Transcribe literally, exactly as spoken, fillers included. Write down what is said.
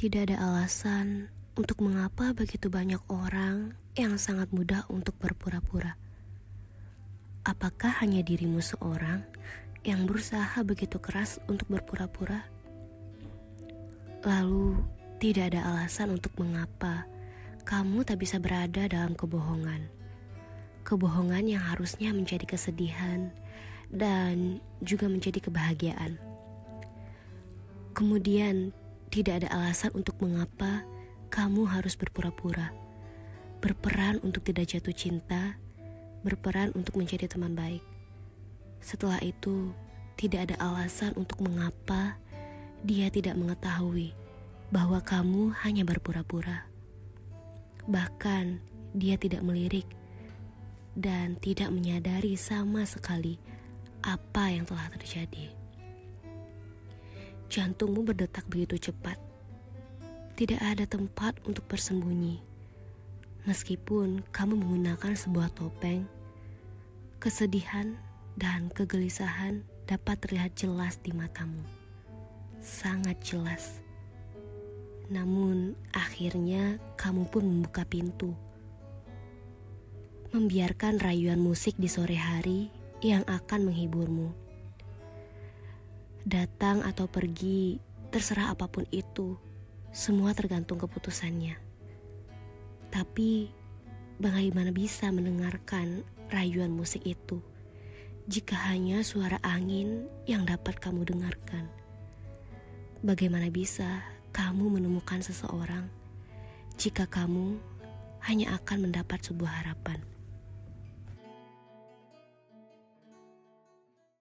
Tidak ada alasan untuk mengapa begitu banyak orang yang sangat mudah untuk berpura-pura. Apakah hanya dirimu seorang yang berusaha begitu keras untuk berpura-pura? Lalu, tidak ada alasan untuk mengapa kamu tak bisa berada dalam kebohongan. Kebohongan yang harusnya menjadi kesedihan dan juga menjadi kebahagiaan. Kemudian, tidak ada alasan untuk mengapa kamu harus berpura-pura, berperan untuk tidak jatuh cinta, berperan untuk menjadi teman baik. Setelah itu, tidak ada alasan untuk mengapa dia tidak mengetahui bahwa kamu hanya berpura-pura. Bahkan, dia tidak melirik dan tidak menyadari sama sekali apa yang telah terjadi. Jantungmu berdetak begitu cepat. Tidak ada tempat untuk bersembunyi. Meskipun kamu menggunakan sebuah topeng, kesedihan dan kegelisahan dapat terlihat jelas di matamu. Sangat jelas. Namun akhirnya kamu pun membuka pintu. Membiarkan rayuan musik di sore hari yang akan menghiburmu. Datang atau pergi, terserah apapun itu, semua tergantung keputusannya. Tapi, bagaimana bisa mendengarkan rayuan musik itu jika hanya suara angin yang dapat kamu dengarkan? Bagaimana bisa kamu menemukan seseorang jika kamu hanya akan mendapat sebuah harapan?